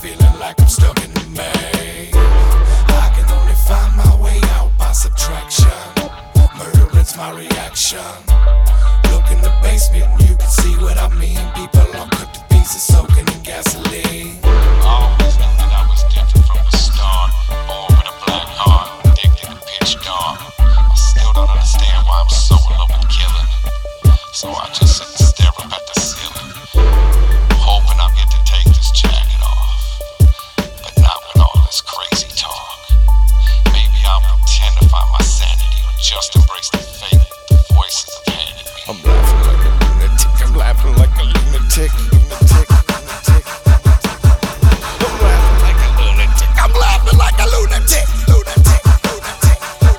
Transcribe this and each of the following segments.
feeling like I'm stuck in the maze. I can only find my way out by subtraction. Murdering's my reaction. Look in the basement and you can see what I mean. People are cut to pieces soaking in gasoline. Always knew that I was different from the start. Born with a black heart, addicted to pitch dark. I still don't understand why I'm so in love with killing. So I just sit and stare up at the ceiling, hoping I'll get to take this jacket off. But not with all this crazy talk. Maybe I'll pretend to find my sanity, or just embrace the fate the voices have handed me. I'm laughing like a lunatic. I'm laughing like a lunatic. Lunatic, lunatic. I'm laughing like a lunatic. I'm laughing like a lunatic. Lunatic, lunatic,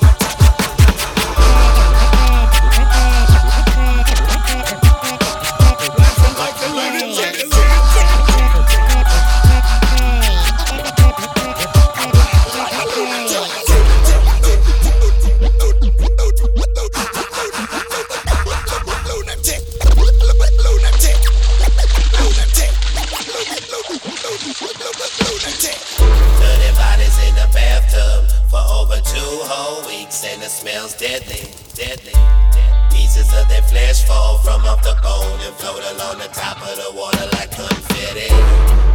laughing like a lunatic. And it smells deadly, deadly, deadly. Pieces of their flesh fall from off the bone and float along the top of the water like confetti.